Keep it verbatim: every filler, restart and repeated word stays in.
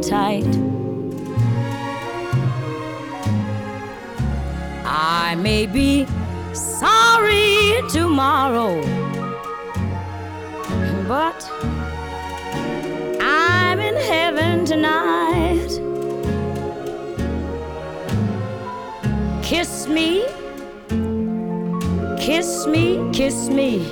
hold tight. I may be sorry tomorrow, but I'm in heaven tonight. Kiss me, kiss me, kiss me.